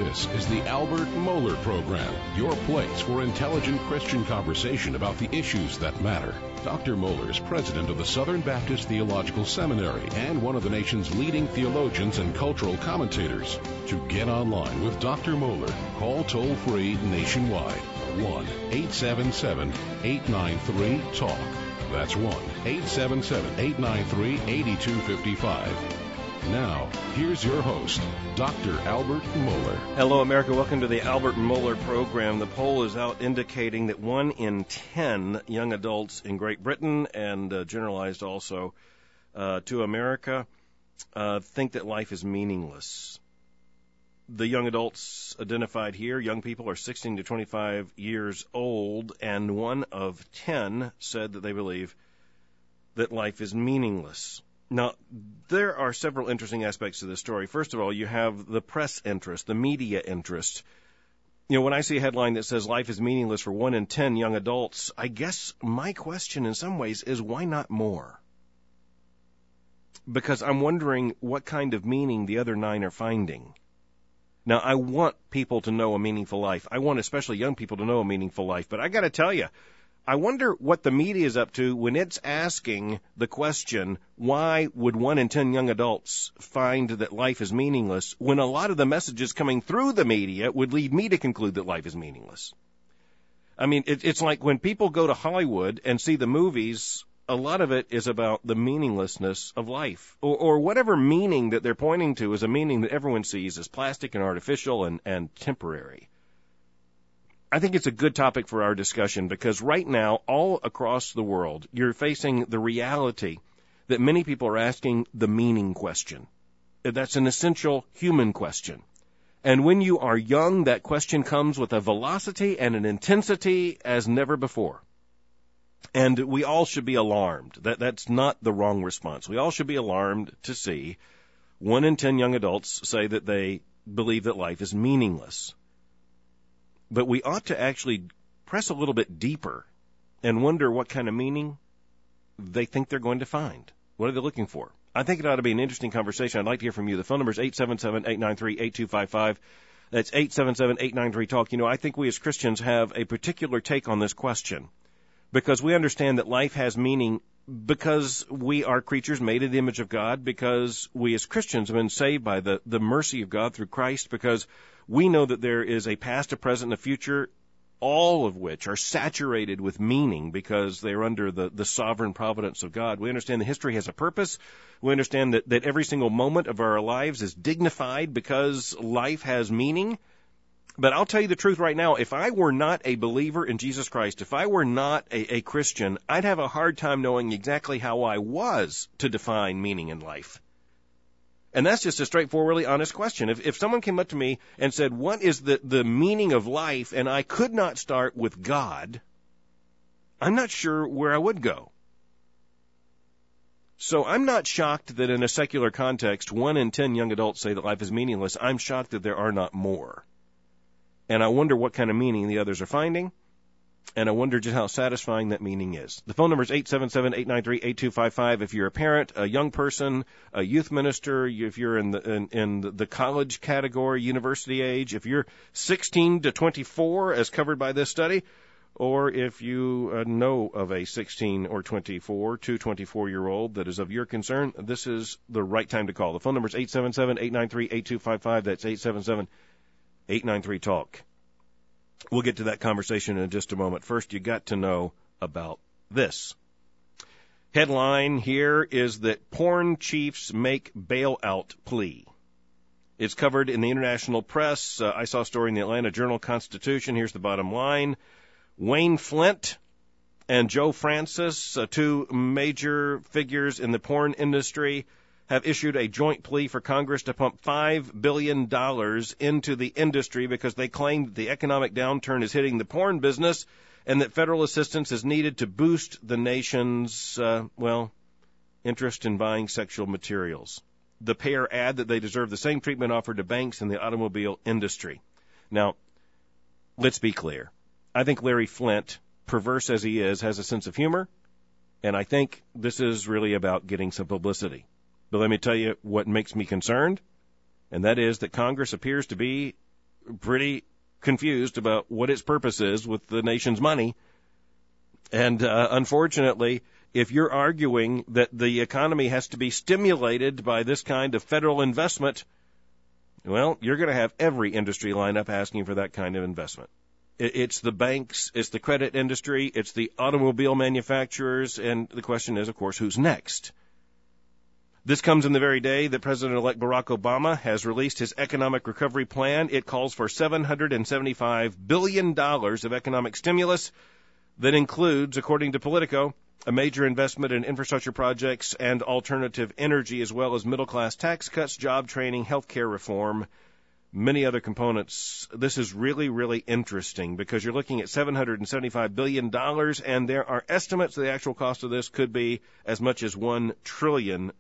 This is the Albert Mohler Program, your place for intelligent Christian conversation about the issues that matter. Dr. Mohler is president of the Southern Baptist Theological Seminary and one of the nation's leading theologians and cultural commentators. To get online with Dr. Mohler, call toll-free nationwide, 1-877-893-TALK. That's 1-877-893-8255. Now, here's your host, Dr. Albert Mohler. Hello, America. Welcome to the Albert Mohler Program. The poll is out indicating that 1 in 10 young adults in Great Britain and generalized also to America think that life is meaningless. The young adults identified here, young people, are 16 to 25 years old, and 1 of 10 said that they believe that life is meaningless. Now, there are several interesting aspects to this story. First of all, you have the press interest, the media interest. You know, when I see a headline that says life is meaningless for 1 in 10 young adults, I guess my question in some ways is why not more? Because I'm wondering what kind of meaning the other 9 are finding. Now, I want people to know a meaningful life. I want especially young people to know a meaningful life. But I got to tell you, I wonder what the media is up to when it's asking the question, why would 1 in 10 young adults find that life is meaningless, when a lot of the messages coming through the media would lead me to conclude that life is meaningless? I mean, it's like when people go to Hollywood and see the movies, a lot of it is about the meaninglessness of life, or whatever meaning that they're pointing to is a meaning that everyone sees as plastic and artificial and temporary. I think it's a good topic for our discussion because right now, all across the world, you're facing the reality that many people are asking the meaning question. That's an essential human question. And when you are young, that question comes with a velocity and an intensity as never before. And we all should be alarmed. That's not the wrong response. We all should be alarmed to see 1 in 10 young adults say that they believe that life is meaningless. But we ought to actually press a little bit deeper and wonder what kind of meaning they think they're going to find. What are they looking for? I think it ought to be an interesting conversation. I'd like to hear from you. The phone number is 877-893-8255. That's 877-893-TALK. You know, I think we as Christians have a particular take on this question because we understand that life has meaning because we are creatures made in the image of God, because we as Christians have been saved by the mercy of God through Christ, because we know that there is a past, a present, and a future, all of which are saturated with meaning because they're under the sovereign providence of God. We understand that history has a purpose. We understand that every single moment of our lives is dignified because life has meaning. But I'll tell you the truth right now, if I were not a believer in Jesus Christ, if I were not a Christian, I'd have a hard time knowing exactly how I was to define meaning in life. And that's just a straightforwardly honest question. If someone came up to me and said, what is the meaning of life, and I could not start with God, I'm not sure where I would go. So I'm not shocked that in a secular context, 1 in 10 young adults say that life is meaningless. I'm shocked that there are not more. And I wonder what kind of meaning the others are finding, and I wonder just how satisfying that meaning is. The phone number is 877-893-8255. If you're a parent, a young person, a youth minister, if you're in the college category, university age, if you're 16 to 24 as covered by this study, or if you know of a 16 or 24 to 24-year-old that is of your concern, this is the right time to call. The phone number is 877-893-8255. That's 877-893-TALK. We'll get to that conversation in just a moment. First, you got to know about this. Headline here is that porn chiefs make bailout plea. It's covered in the international press. I saw a story in the Atlanta Journal-Constitution. Here's the bottom line. Wayne Flint and Joe Francis, 2 major figures in the porn industry, have issued a joint plea for Congress to pump $5 billion into the industry because they claim that the economic downturn is hitting the porn business and that federal assistance is needed to boost the nation's, interest in buying sexual materials. The pair add that they deserve the same treatment offered to banks in the automobile industry. Now, let's be clear. I think Larry Flint, perverse as he is, has a sense of humor, and I think this is really about getting some publicity. But let me tell you what makes me concerned, and that is that Congress appears to be pretty confused about what its purpose is with the nation's money. And unfortunately, if you're arguing that the economy has to be stimulated by this kind of federal investment, well, you're going to have every industry line up asking for that kind of investment. It's the banks, it's the credit industry, it's the automobile manufacturers, and the question is, of course, who's next? This comes in the very day that President-elect Barack Obama has released his economic recovery plan. It calls for $775 billion of economic stimulus that includes, according to Politico, a major investment in infrastructure projects and alternative energy, as well as middle-class tax cuts, job training, health care reform, many other components. This is really, really interesting because you're looking at $775 billion, and there are estimates that the actual cost of this could be as much as $1 trillion.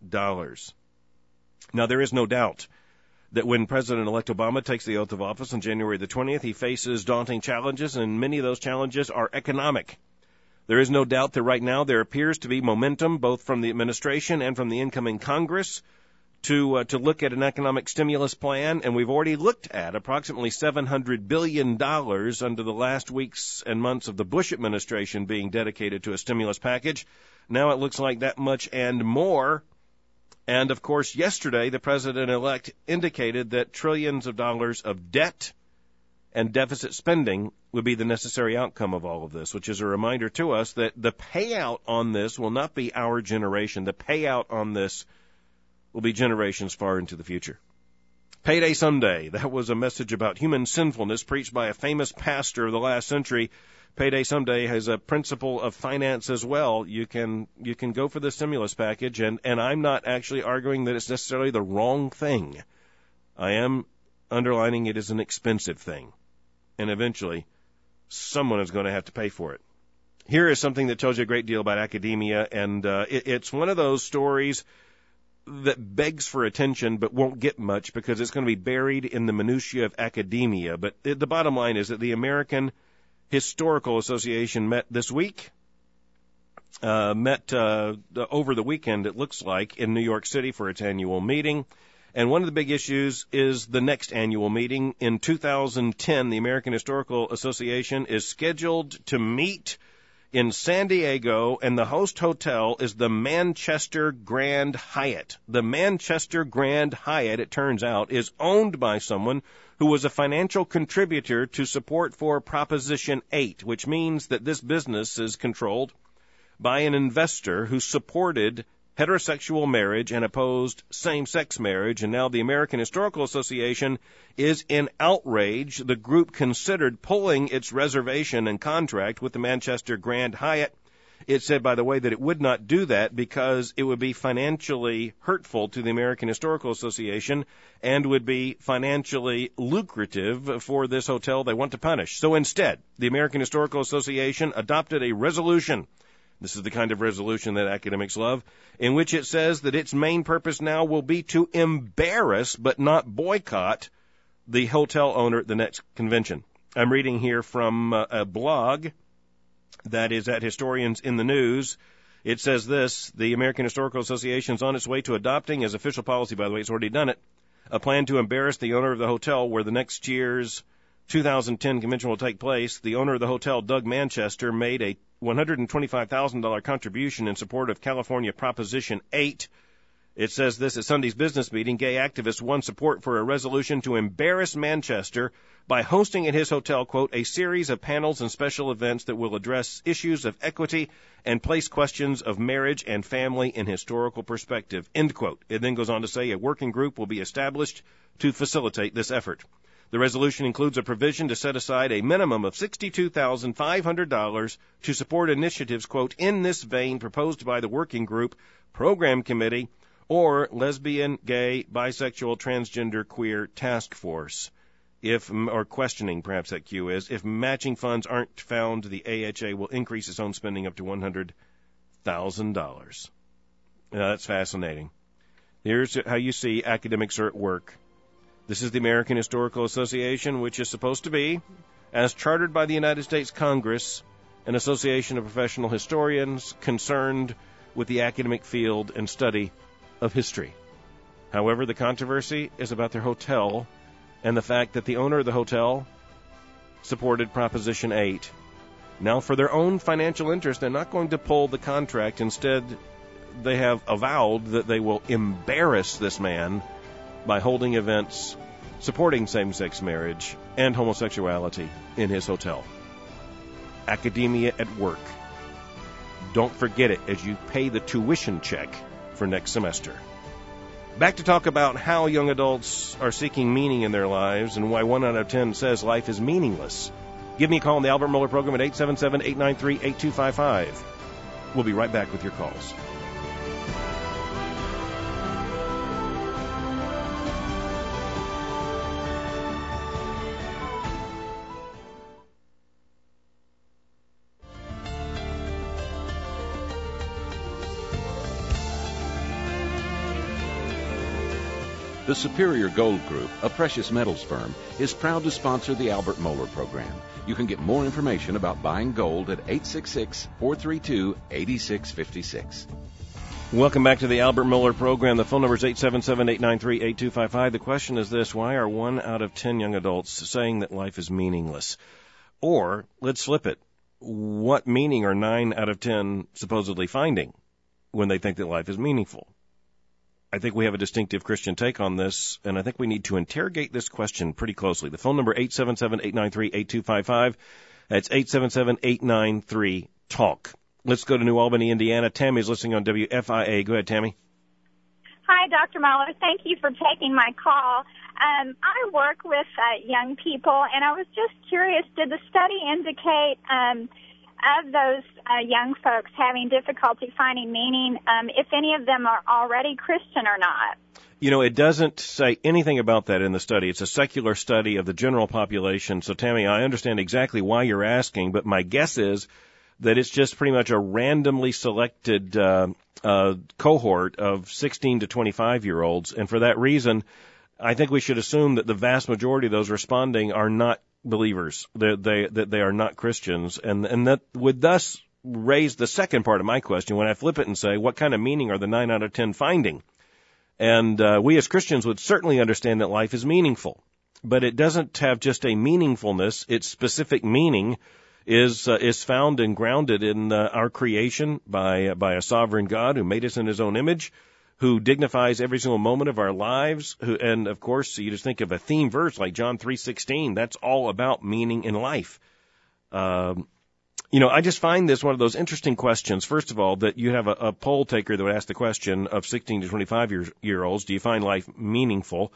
Now, there is no doubt that when President-elect Obama takes the oath of office on January the 20th, he faces daunting challenges, and many of those challenges are economic. There is no doubt that right now there appears to be momentum, both from the administration and from the incoming Congress, to look at an economic stimulus plan, and we've already looked at approximately $700 billion under the last weeks and months of the Bush administration being dedicated to a stimulus package. Now it looks like that much and more. And, of course, yesterday the president-elect indicated that trillions of dollars of debt and deficit spending would be the necessary outcome of all of this, which is a reminder to us that the payout on this will not be our generation. The payout on this will be generations far into the future. Payday Someday, that was a message about human sinfulness preached by a famous pastor of the last century. Payday Someday has a principle of finance as well. You can go for the stimulus package, and I'm not actually arguing that it's necessarily the wrong thing. I am underlining it is an expensive thing, and eventually someone is going to have to pay for it. Here is something that tells you a great deal about academia, and it's one of those stories that begs for attention but won't get much because it's going to be buried in the minutiae of academia. But the bottom line is that the American Historical Association met this week, over the weekend, it looks like, in New York City for its annual meeting. And one of the big issues is the next annual meeting. In 2010, the American Historical Association is scheduled to meet in San Diego, and the host hotel is the Manchester Grand Hyatt. The Manchester Grand Hyatt, it turns out, is owned by someone who was a financial contributor to support for Proposition 8, which means that this business is controlled by an investor who supported heterosexual marriage and opposed same-sex marriage, and now the American Historical Association is in outrage. The group considered pulling its reservation and contract with the Manchester Grand Hyatt. It said, by the way, that it would not do that because it would be financially hurtful to the American Historical Association and would be financially lucrative for this hotel they want to punish. So instead, the American Historical Association adopted a resolution. This is the kind of resolution that academics love, in which it says that its main purpose now will be to embarrass but not boycott the hotel owner at the next convention. I'm reading here from a blog that is at Historians in the News. It says this: the American Historical Association is on its way to adopting, as official policy, by the way, it's already done it, a plan to embarrass the owner of the hotel where the next year's 2010 convention will take place. The owner of the hotel, Doug Manchester, made a $125,000 contribution in support of California Proposition 8. It says this: at Sunday's business meeting, gay activists won support for a resolution to embarrass Manchester by hosting at his hotel, quote, a series of panels and special events that will address issues of equity and place questions of marriage and family in historical perspective, end quote. It then goes on to say a working group will be established to facilitate this effort. The resolution includes a provision to set aside a minimum of $62,500 to support initiatives, quote, in this vein proposed by the working group, program committee, or lesbian, gay, bisexual, transgender, queer task force. Or questioning, perhaps that Q is, if matching funds aren't found, the AHA will increase its own spending up to $100,000. That's fascinating. Here's how you see academics are at work. This is the American Historical Association, which is supposed to be, as chartered by the United States Congress, an association of professional historians concerned with the academic field and study of history. However, the controversy is about their hotel and the fact that the owner of the hotel supported Proposition 8. Now, for their own financial interest, they're not going to pull the contract. Instead, they have avowed that they will embarrass this man by holding events supporting same-sex marriage and homosexuality in his hotel. Academia at work. Don't forget it as you pay the tuition check for next semester. Back to talk about how young adults are seeking meaning in their lives and why 1 out of 10 says life is meaningless. Give me a call on the Albert Mohler program at 877-893-8255. We'll be right back with your calls. The Superior Gold Group, a precious metals firm, is proud to sponsor the Albert Mohler program. You can get more information about buying gold at 866-432-8656. Welcome back to the Albert Mohler program. The phone number is 877-893-8255. The question is this: why are 1 out of 10 young adults saying that life is meaningless? Or, let's flip it, what meaning are 9 out of 10 supposedly finding when they think that life is meaningful? I think we have a distinctive Christian take on this, and I think we need to interrogate this question pretty closely. The phone number, 877-893-8255. That's 877-893-TALK. Let's go to New Albany, Indiana. Tammy's listening on WFIA. Go ahead, Tammy. Hi, Dr. Mohler. Thank you for taking my call. I work with young people, and I was just curious, did the study indicate of those young folks having difficulty finding meaning, if any of them are already Christian or not? You know, it doesn't say anything about that in the study. It's a secular study of the general population. So, Tammy, I understand exactly why you're asking, but my guess is that it's just pretty much a randomly selected cohort of 16 to 25-year-olds. And for that reason, I think we should assume that the vast majority of those responding are not believers, that they are not Christians, and that would thus raise the second part of my question when I flip it and say, what kind of meaning are the 9 out of 10 finding? And we as Christians would certainly understand that life is meaningful, but it doesn't have just a meaningfulness. Its specific meaning is found and grounded in our creation by a sovereign God who made us in His own image, who dignifies every single moment of our lives, and of course, you just think of a theme verse like John 3:16. That's all about meaning in life. I just find this one of those interesting questions. First of all, that you have a poll taker that would ask the question of 16 to 25-year-olds, do you find life meaningful?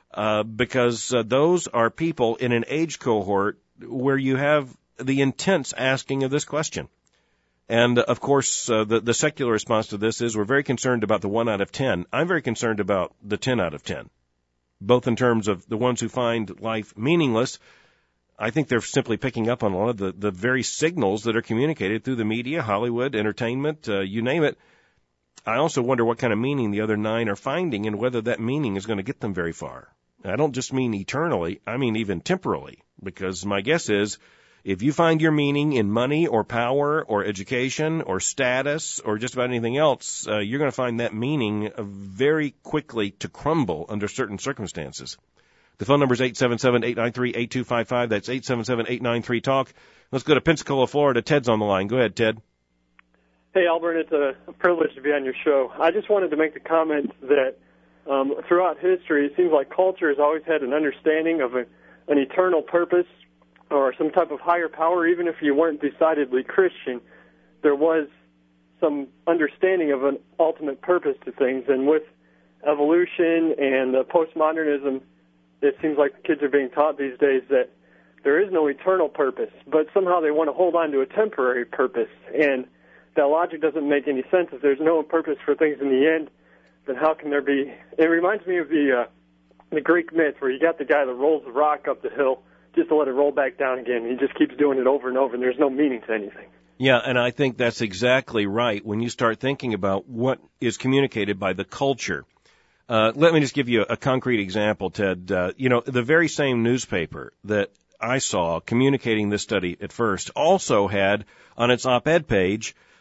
Because those are people in an age cohort where you have the intense asking of this question. And, of course, the secular response to this is we're very concerned about the 1 out of 10. I'm very concerned about the 10 out of 10, both in terms of the ones who find life meaningless. I think they're simply picking up on a lot of the very signals that are communicated through the media, Hollywood, entertainment, you name it. I also wonder what kind of meaning the other 9 are finding and whether that meaning is going to get them very far. I don't just mean eternally, I mean even temporally, because my guess is if you find your meaning in money or power or education or status or just about anything else, you're going to find that meaning very quickly to crumble under certain circumstances. The phone number is 877-893-8255. That's 877-893-TALK. Let's go to Pensacola, Florida. Ted's on the line. Go ahead, Ted. Hey, Albert. It's a privilege to be on your show. I just wanted to make the comment that throughout history, it seems like culture has always had an understanding of an eternal purpose or some type of higher power. Even if you weren't decidedly Christian, there was some understanding of an ultimate purpose to things. And with evolution and postmodernism, it seems like kids are being taught these days that there is no eternal purpose, but somehow they want to hold on to a temporary purpose. And that logic doesn't make any sense. If there's no purpose for things in the end, then how can there be? It reminds me of the Greek myth where you got the guy that rolls the rock up the hill just to let it roll back down again. He just keeps doing it over and over, and there's no meaning to anything. Yeah, and I think that's exactly right when you start thinking about what is communicated by the culture. Let me just give you a concrete example, Ted. The very same newspaper that I saw communicating this study at first also had on its op-ed page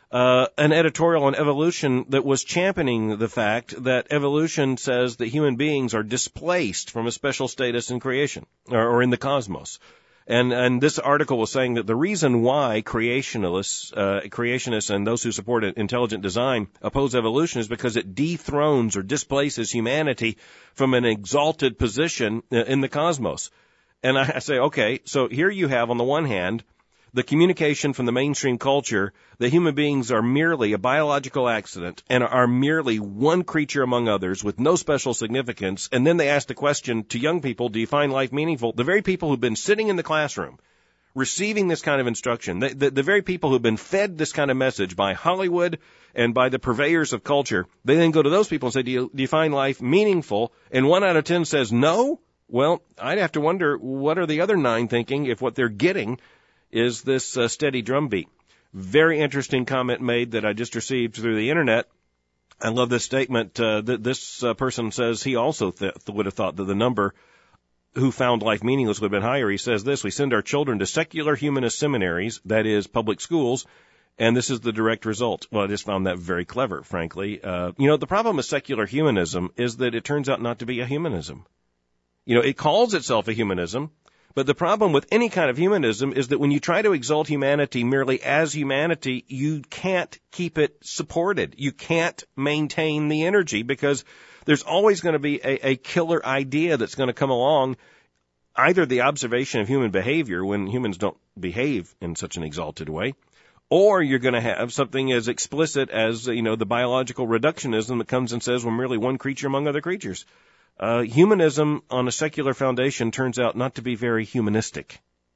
an editorial on evolution that was championing the fact that evolution says that human beings are displaced from a special status in creation or in the cosmos. And this article was saying that the reason why creationists and those who support intelligent design oppose evolution is because it dethrones or displaces humanity from an exalted position in the cosmos. And I say, okay, so here you have on the one hand the communication from the mainstream culture that human beings are merely a biological accident and are merely one creature among others with no special significance. And then they ask the question to young people, do you find life meaningful? The very people who've been sitting in the classroom receiving this kind of instruction, the very people who've been fed this kind of message by Hollywood and by the purveyors of culture, they then go to those people and say, do you find life meaningful? And 1 out of 10 says no. Well, I'd have to wonder, what are the other 9 thinking if what they're getting is this steady drumbeat? Very interesting comment made that I just received through the internet. I love this statement. This person says he also would have thought that the number who found life meaningless would have been higher. He says this: we send our children to secular humanist seminaries, that is, public schools, and this is the direct result. Well, I just found that very clever, frankly. The problem with secular humanism is that it turns out not to be a humanism. It calls itself a humanism. But the problem with any kind of humanism is that when you try to exalt humanity merely as humanity, you can't keep it supported. You can't maintain the energy because there's always going to be a killer idea that's going to come along, either the observation of human behavior when humans don't behave in such an exalted way, or you're going to have something as explicit as, the biological reductionism that comes and says we're merely one creature among other creatures. Humanism on a secular foundation turns out not to be very humanistic,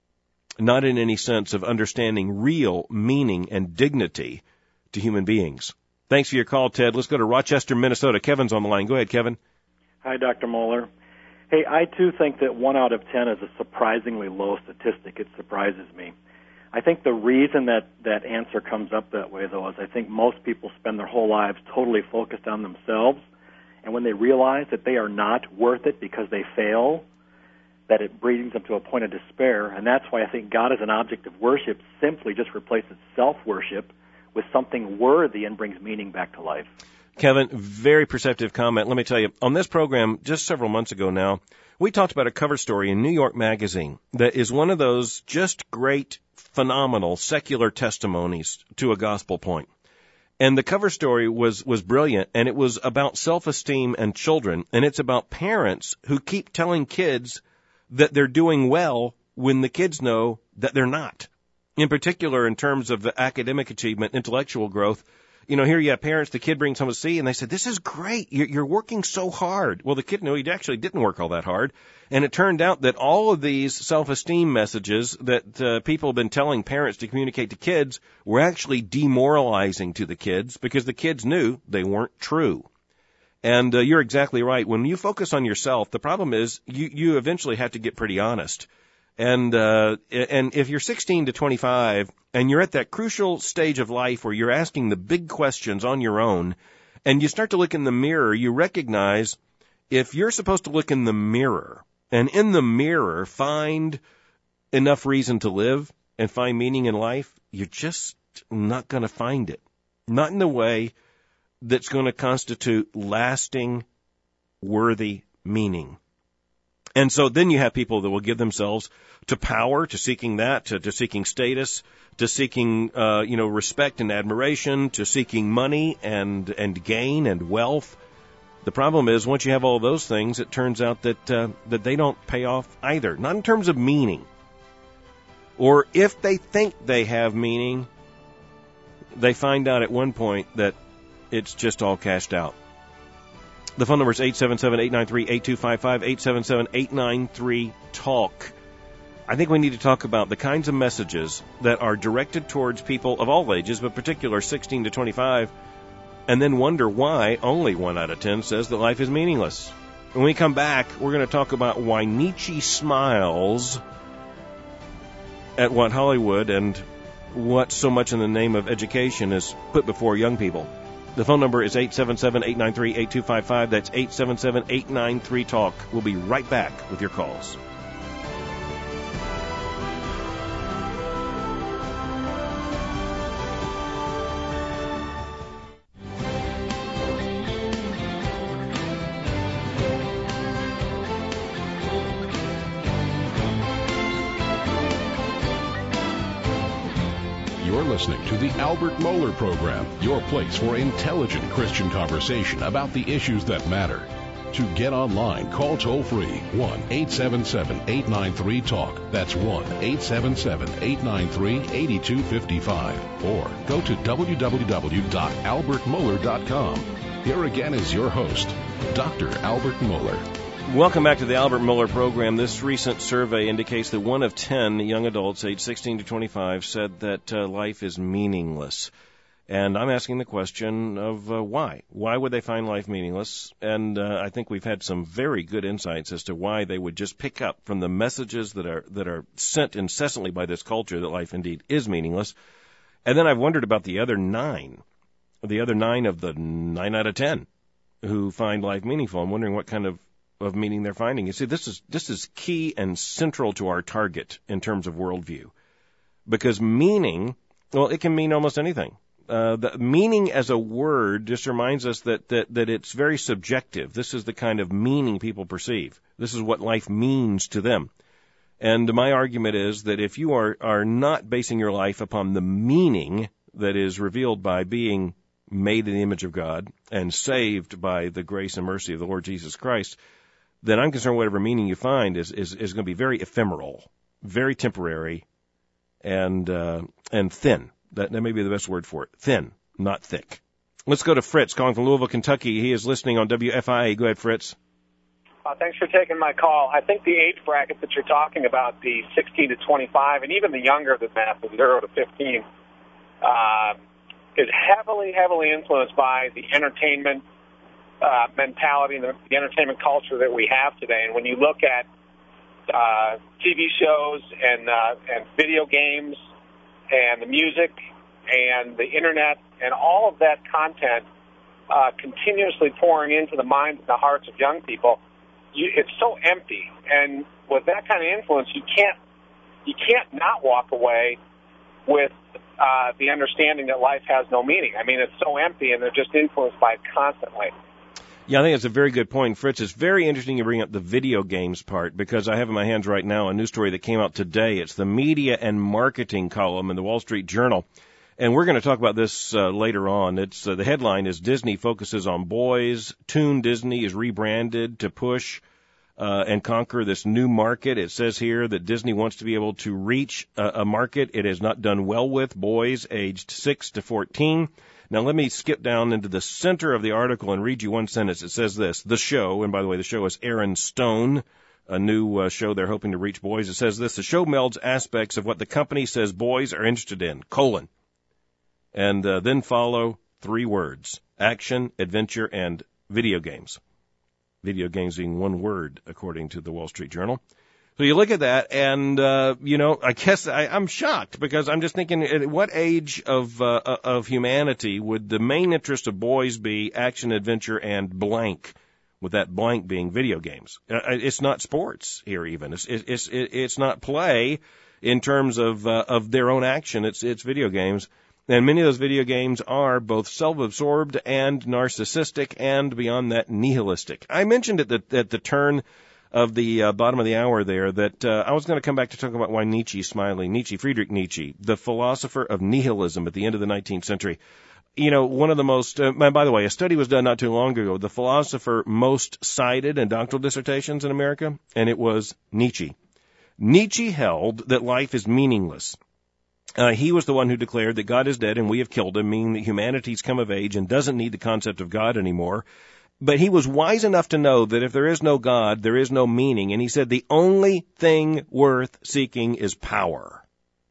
not in any sense of understanding real meaning and dignity to human beings. Thanks for your call, Ted. Let's go to Rochester, Minnesota. Kevin's on the line. Go ahead, Kevin. Hi, Dr. Moeller. Hey, I too think that 1 out of 10 is a surprisingly low statistic. It surprises me. I think the reason that answer comes up that way, though, is I think most people spend their whole lives totally focused on themselves. And when they realize that they are not worth it because they fail, that it brings them to a point of despair. And that's why I think God as an object of worship simply just replaces self-worship with something worthy and brings meaning back to life. Kevin, very perceptive comment. Let me tell you, on this program just several months ago now, we talked about a cover story in New York Magazine that is one of those just great, phenomenal secular testimonies to a gospel point. And the cover story was brilliant, and it was about self-esteem and children, and it's about parents who keep telling kids that they're doing well when the kids know that they're not. In particular, in terms of the academic achievement, intellectual growth, here you have parents, the kid brings home a C, and they said, this is great, you're working so hard. Well, the kid knew he actually didn't work all that hard, and it turned out that all of these self-esteem messages that people have been telling parents to communicate to kids were actually demoralizing to the kids because the kids knew they weren't true. And you're exactly right. When you focus on yourself, the problem is you eventually have to get pretty honest. And if you're 16 to 25 and you're at that crucial stage of life where you're asking the big questions on your own and you start to look in the mirror, you recognize if you're supposed to look in the mirror and in the mirror find enough reason to live and find meaning in life, you're just not going to find it. Not in the way that's going to constitute lasting, worthy meaning. And so then you have people that will give themselves to power, to seeking that, to seeking status, to seeking, respect and admiration, to seeking money and gain and wealth. The problem is once you have all those things, it turns out that they don't pay off either. Not in terms of meaning. Or if they think they have meaning, they find out at one point that it's just all cashed out. The phone number is 877-893-8255, 877-893-TALK. I think we need to talk about the kinds of messages that are directed towards people of all ages, but particular 16 to 25, and then wonder why only 1 out of 10 says that life is meaningless. When we come back, we're going to talk about why Nietzsche smiles at what Hollywood and what so much in the name of education is put before young people. The phone number is 877-893-8255. That's 877-893-TALK. We'll be right back with your calls. listening to the Albert Mohler Program, your place for intelligent Christian conversation about the issues that matter. To get online, call toll-free 1-877-893-TALK. That's 1-877-893-8255. Or go to www.albertmohler.com. Here again is your host, Dr. Albert Mohler. Welcome back to the Albert Mohler Program. This recent survey indicates that 1 of 10 young adults aged 16 to 25 said that life is meaningless. And I'm asking the question of why. Why would they find life meaningless? And I think we've had some very good insights as to why they would just pick up from the messages that are sent incessantly by this culture that life indeed is meaningless. And then I've wondered about the other 9 of the 9 out of 10 who find life meaningful. I'm wondering what kind of meaning they're finding. You see, this is key and central to our target in terms of worldview. Because meaning, well, it can mean almost anything. The meaning as a word just reminds us that it's very subjective. This is the kind of meaning people perceive. This is what life means to them. And my argument is that if you are not basing your life upon the meaning that is revealed by being made in the image of God and saved by the grace and mercy of the Lord Jesus Christ, then I'm concerned whatever meaning you find is going to be very ephemeral, very temporary, and thin. That may be the best word for it. Thin, not thick. Let's go to Fritz, calling from Louisville, Kentucky. He is listening on WFIA. Go ahead, Fritz. Thanks for taking my call. I think the age bracket that you're talking about, the 16 to 25, and even the younger than that, the 0 to 15, is heavily influenced by the entertainment mentality and the entertainment culture that we have today. And when you look at TV shows and video games and the music and the internet and all of that content continuously pouring into the minds and the hearts of young people, it's so empty. And with that kind of influence, you can't not walk away with the understanding that life has no meaning. I mean, it's so empty, and they're just influenced by it constantly. Yeah, I think that's a very good point, Fritz. It's very interesting you bring up the video games part, because I have in my hands right now a news story that came out today. It's the media and marketing column in the Wall Street Journal. And we're going to talk about this later on. It's the headline is Disney focuses on boys. Toon Disney is rebranded to push and conquer this new market. It says here that Disney wants to be able to reach a market it has not done well with, boys aged 6 to 14. Now, let me skip down into the center of the article and read you one sentence. It says this: the show, and by the way, the show is Aaron Stone, a new show they're hoping to reach boys. It says this: the show melds aspects of what the company says boys are interested in, and then follow 3 words: action, adventure, and video games. Video games being one word, according to the Wall Street Journal. So you look at that, and, I guess I'm shocked, because I'm just thinking, at what age of humanity would the main interest of boys be action, adventure, and blank, with that blank being video games? It's not sports here even. It's not play in terms of their own action. It's video games. And many of those video games are both self-absorbed and narcissistic, and beyond that, nihilistic. I mentioned at the turn of the bottom of the hour there that I was going to come back to talk about why Nietzsche's smiling. Friedrich Nietzsche, the philosopher of nihilism at the end of the 19th century. One of the most, by the way, a study was done not too long ago, the philosopher most cited in doctoral dissertations in America, and it was Nietzsche. Nietzsche held that life is meaningless. He was the one who declared that God is dead and we have killed him, meaning that humanity's come of age and doesn't need the concept of God anymore. But he was wise enough to know that if there is no God, there is no meaning. And he said the only thing worth seeking is power.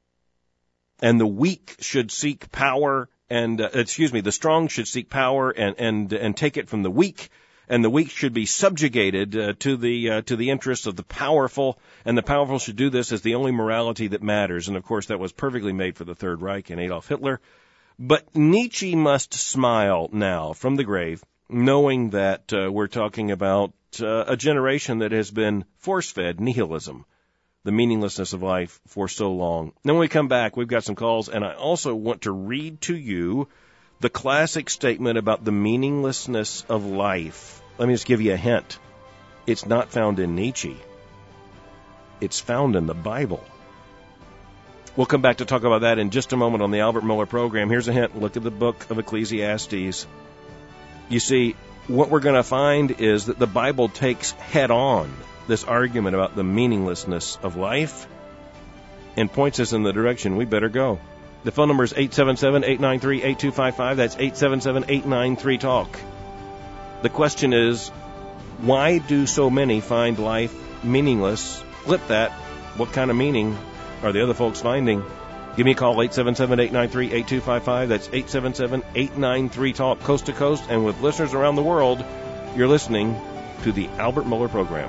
And the weak should seek power, and the strong should seek power and take it from the weak. And the weak should be subjugated to the interests of the powerful, and the powerful should do this as the only morality that matters. And of course, that was perfectly made for the Third Reich and Adolf Hitler. But Nietzsche must smile now from the grave, knowing that we're talking about a generation that has been force-fed nihilism, the meaninglessness of life for so long. Then when we come back, we've got some calls, and I also want to read to you the classic statement about the meaninglessness of life. Let me just give you a hint. It's not found in Nietzsche. It's found in the Bible. We'll come back to talk about that in just a moment on the Albert Mohler program. Here's a hint. Look at the book of Ecclesiastes. You see, what we're going to find is that the Bible takes head on this argument about the meaninglessness of life and points us in the direction we better go. The phone number is 877-893-8255. That's 877-893-TALK. The question is, why do so many find life meaningless? Flip that. What kind of meaning are the other folks finding? Give me a call, 877-893-8255. That's 877-893-TALK, coast to coast. And with listeners around the world, you're listening to the Albert Mohler program.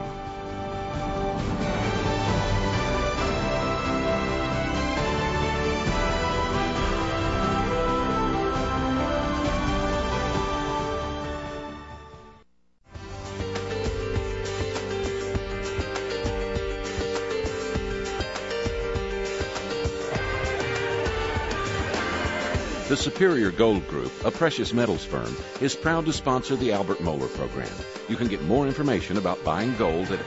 The Superior Gold Group, a precious metals firm, is proud to sponsor the Albert Mohler program. You can get more information about buying gold at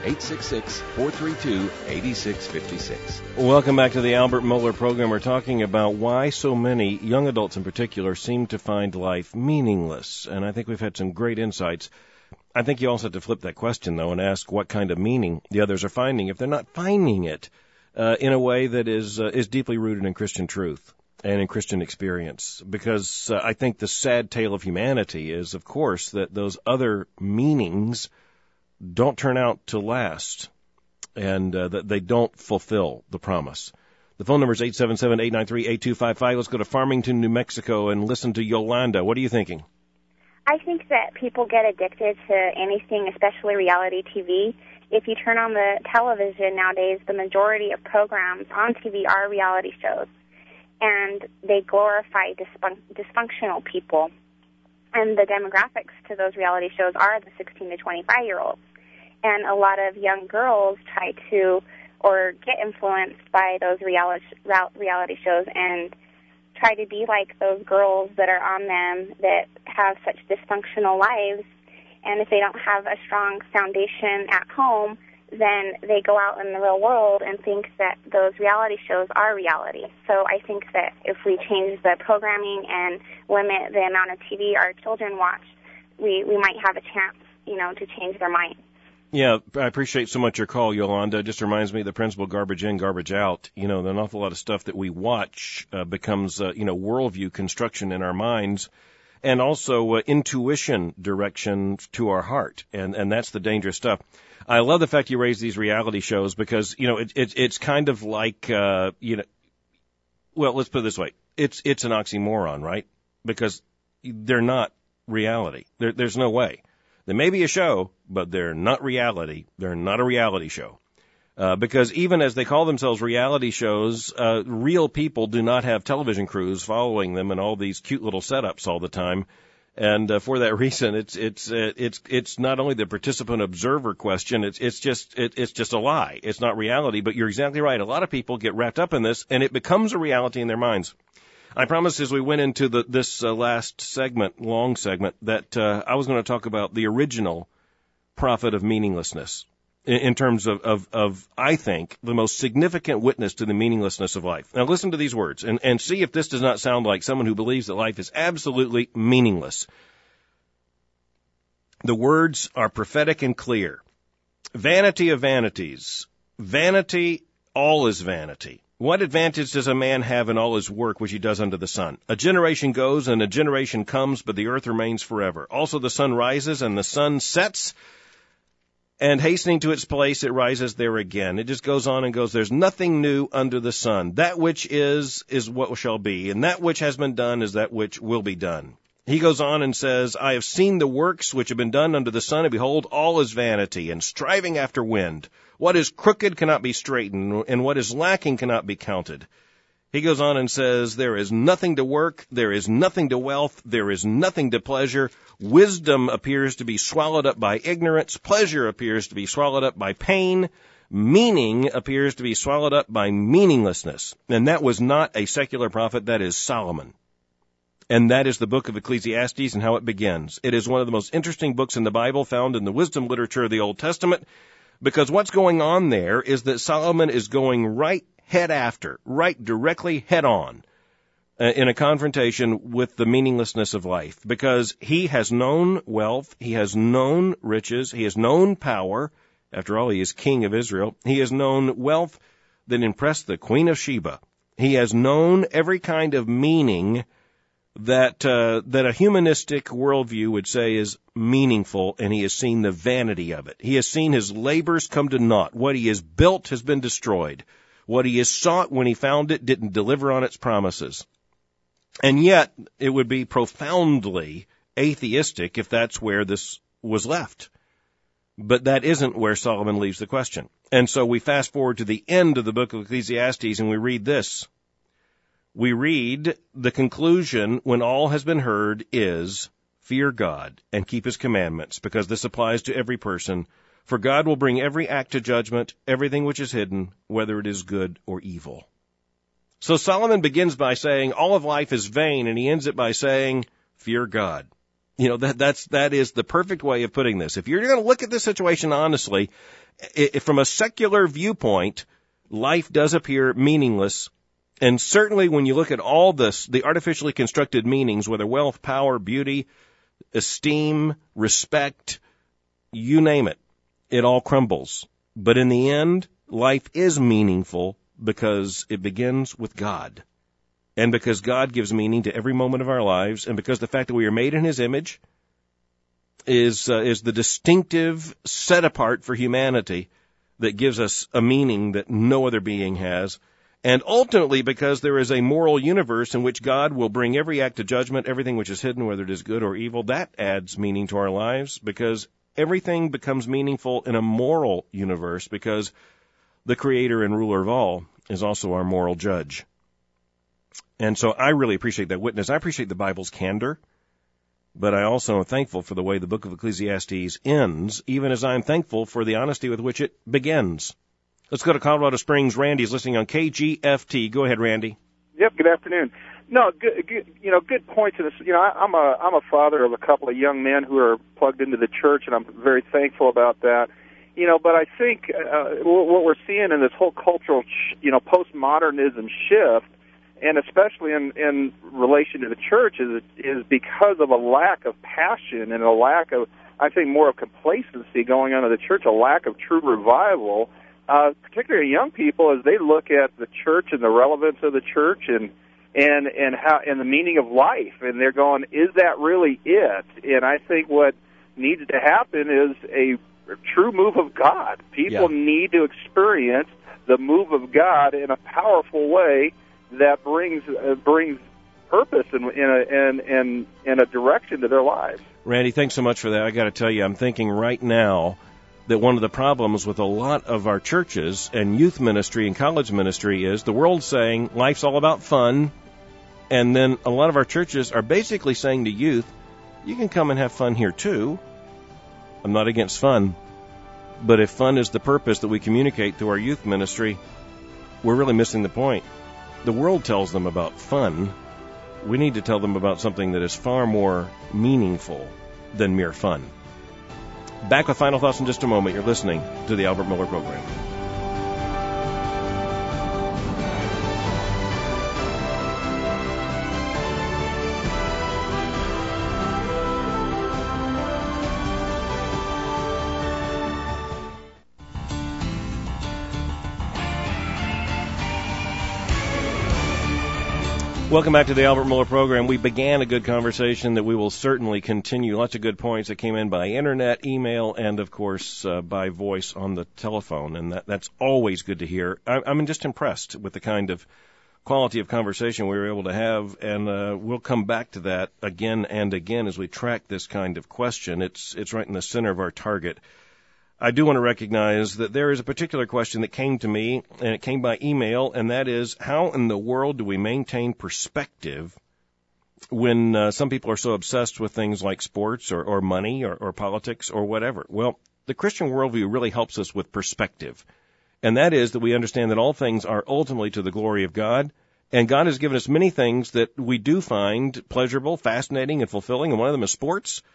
866-432-8656. Welcome back to the Albert Mohler program. We're talking about why so many young adults in particular seem to find life meaningless. And I think we've had some great insights. I think you also have to flip that question, though, and ask what kind of meaning the others are finding if they're not finding it in a way that is deeply rooted in Christian truth and in Christian experience. Because I think the sad tale of humanity is, of course, that those other meanings don't turn out to last and that they don't fulfill the promise. The phone number is 877-893-8255. Let's go to Farmington, New Mexico, and listen to Yolanda. What are you thinking? I think that people get addicted to anything, especially reality TV. If you turn on the television nowadays, the majority of programs on TV are reality shows. And they glorify dysfunctional people. And the demographics to those reality shows are the 16 to 25-year-olds. And a lot of young girls try to or get influenced by those reality shows and try to be like those girls that are on them that have such dysfunctional lives. And if they don't have a strong foundation at home, then they go out in the real world and think that those reality shows are reality. So I think that if we change the programming and limit the amount of TV our children watch, we might have a chance, to change their minds. Yeah, I appreciate so much your call, Yolanda. It just reminds me of the principle garbage in, garbage out. An awful lot of stuff that we watch becomes, worldview construction in our minds and also intuition direction to our heart. And that's the dangerous stuff. I love the fact you raise these reality shows because, it's kind of like, well, let's put it this way. It's an oxymoron, right? Because they're not reality. There's no way. They may be a show, but they're not reality. They're not a reality show. Because even as they call themselves reality shows, real people do not have television crews following them and all these cute little setups all the time. And for that reason, it's not only the participant observer question. It's just a lie. It's not reality. But you're exactly right. A lot of people get wrapped up in this, and it becomes a reality in their minds. I promised as we went into this last segment, long segment, that I was going to talk about the original prophet of meaninglessness in terms of I think, the most significant witness to the meaninglessness of life. Now listen to these words and see if this does not sound like someone who believes that life is absolutely meaningless. The words are prophetic and clear. Vanity of vanities. Vanity, all is vanity. What advantage does a man have in all his work which he does under the sun? A generation goes and a generation comes, but the earth remains forever. Also the sun rises and the sun sets, and hastening to its place, it rises there again. It just goes on and goes. There's nothing new under the sun. That which is what shall be, and that which has been done is that which will be done. He goes on and says, I have seen the works which have been done under the sun, and behold, all is vanity, and striving after wind. What is crooked cannot be straightened, and what is lacking cannot be counted. He goes on and says, there is nothing to work, there is nothing to wealth, there is nothing to pleasure. Wisdom appears to be swallowed up by ignorance. Pleasure appears to be swallowed up by pain. Meaning appears to be swallowed up by meaninglessness. And that was not a secular prophet, that is Solomon. And that is the book of Ecclesiastes and how it begins. It is one of the most interesting books in the Bible, found in the wisdom literature of the Old Testament, because what's going on there is that Solomon is going right head after, right directly head on, in a confrontation with the meaninglessness of life, because he has known wealth, he has known riches, he has known power. After all, he is king of Israel. He has known wealth that impressed the Queen of Sheba. He has known every kind of meaning that a humanistic worldview would say is meaningful, and he has seen the vanity of it. He has seen his labors come to naught. What he has built has been destroyed. What he has sought when he found it didn't deliver on its promises. And yet, it would be profoundly atheistic if that's where this was left. But that isn't where Solomon leaves the question. And so we fast forward to the end of the book of Ecclesiastes, and we read this. We read the conclusion, when all has been heard, is, fear God and keep his commandments, because this applies to every person. For God will bring every act to judgment, everything which is hidden, whether it is good or evil. So Solomon begins by saying all of life is vain, and he ends it by saying, fear God. You know, that is the perfect way of putting this. If you're going to look at this situation honestly, from a secular viewpoint, life does appear meaningless. And certainly when you look at all this, the artificially constructed meanings, whether wealth, power, beauty, esteem, respect, you name it, it all crumbles. But in the end, life is meaningful because it begins with God. And because God gives meaning to every moment of our lives, and because the fact that we are made in his image is the distinctive set apart for humanity that gives us a meaning that no other being has. And ultimately, because there is a moral universe in which God will bring every act to judgment, everything which is hidden, whether it is good or evil, that adds meaning to our lives, because everything becomes meaningful in a moral universe, because the creator and ruler of all is also our moral judge. And so I really appreciate that witness. I appreciate the Bible's candor, but I also am thankful for the way the book of Ecclesiastes ends, even as I'm thankful for the honesty with which it begins. Let's go to Colorado Springs. Randy's listening on KGFT. Go ahead, Randy. Yep, good afternoon. No, good points in this. I'm a father of a couple of young men who are plugged into the church, and I'm very thankful about that. But I think what we're seeing in this whole cultural, postmodernism shift, and especially in relation to the church, is because of a lack of passion and a lack of, I think, more of complacency going on in the church, a lack of true revival, particularly young people as they look at the church and the relevance of the church and how and the meaning of life, and they're going, is that really it? And I think what needs to happen is a true move of God. People need to experience the move of God in a powerful way that brings purpose in a direction to their lives. Randy, thanks so much for that. I got to tell you, I'm thinking right now that one of the problems with a lot of our churches and youth ministry and college ministry is the world saying life's all about fun, and then a lot of our churches are basically saying to youth, you can come and have fun here too. I'm not against fun, but if fun is the purpose that we communicate through our youth ministry, we're really missing the point. The world tells them about fun. We need to tell them about something that is far more meaningful than mere fun. Back with final thoughts in just a moment. You're listening to the Albert Miller Program. Welcome back to the Albert Miller Program. We began a good conversation that we will certainly continue. Lots of good points that came in by internet, email, and, of course, by voice on the telephone, and that's always good to hear. I'm just impressed with the kind of quality of conversation we were able to have, and we'll come back to that again and again as we track this kind of question. It's right in the center of our target. I do want to recognize that there is a particular question that came to me, and it came by email, and that is, how in the world do we maintain perspective when some people are so obsessed with things like sports or money or politics or whatever? Well, the Christian worldview really helps us with perspective, and that is that we understand that all things are ultimately to the glory of God, and God has given us many things that we do find pleasurable, fascinating, and fulfilling, and one of them is sports.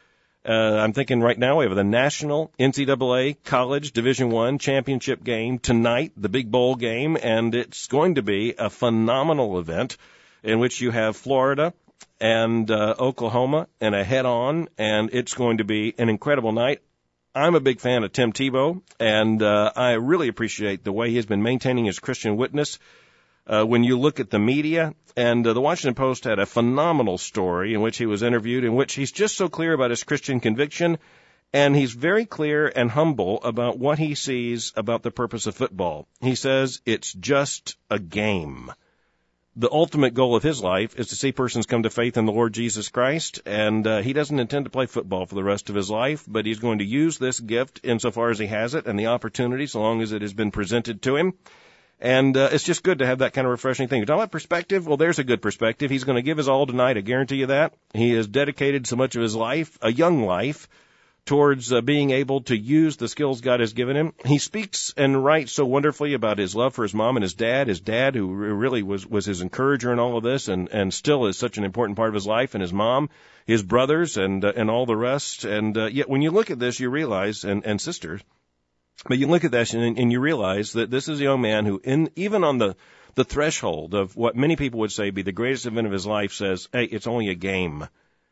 I'm thinking right now we have the National NCAA College Division I Championship game tonight, the big bowl game, and it's going to be a phenomenal event in which you have Florida and Oklahoma and a head-on, and it's going to be an incredible night. I'm a big fan of Tim Tebow, and I really appreciate the way he has been maintaining his Christian witness. When you look at the media, and the Washington Post had a phenomenal story in which he was interviewed, in which he's just so clear about his Christian conviction, and he's very clear and humble about what he sees about the purpose of football. He says it's just a game. The ultimate goal of his life is to see persons come to faith in the Lord Jesus Christ, and he doesn't intend to play football for the rest of his life, but he's going to use this gift insofar as he has it and the opportunity, so long as it has been presented to him. And it's just good to have that kind of refreshing thing. You're talking about perspective? Well, there's a good perspective. He's going to give his all tonight, I guarantee you that. He has dedicated so much of his life, a young life, towards being able to use the skills God has given him. He speaks and writes so wonderfully about his love for his mom and his dad who really was his encourager in all of this and still is such an important part of his life, and his mom, his brothers, and all the rest. And yet when you look at this, you realize, and sisters, but you look at this and you realize that this is a young man who, even on the threshold of what many people would say be the greatest event of his life, says, hey, it's only a game.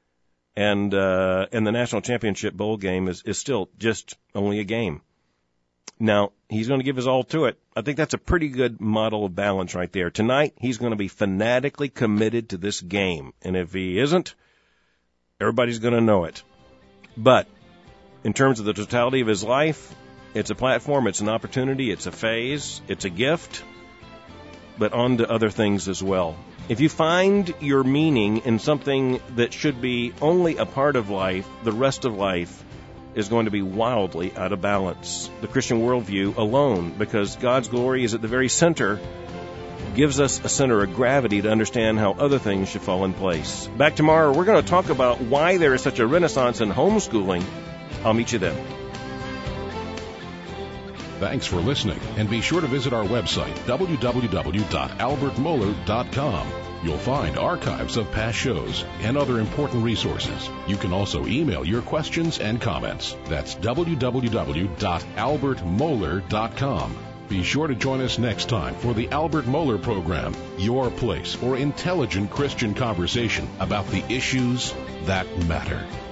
And the National Championship Bowl game is still just only a game. Now, he's going to give his all to it. I think that's a pretty good model of balance right there. Tonight, he's going to be fanatically committed to this game. And if he isn't, everybody's going to know it. But in terms of the totality of his life, it's a platform, it's an opportunity, it's a phase, it's a gift, but on to other things as well. If you find your meaning in something that should be only a part of life, the rest of life is going to be wildly out of balance. The Christian worldview alone, because God's glory is at the very center, gives us a center of gravity to understand how other things should fall in place. Back tomorrow, we're going to talk about why there is such a renaissance in homeschooling. I'll meet you then. Thanks for listening, and be sure to visit our website, www.albertmohler.com. You'll find archives of past shows and other important resources. You can also email your questions and comments. That's www.albertmohler.com. Be sure to join us next time for the Albert Mohler Program, your place for intelligent Christian conversation about the issues that matter.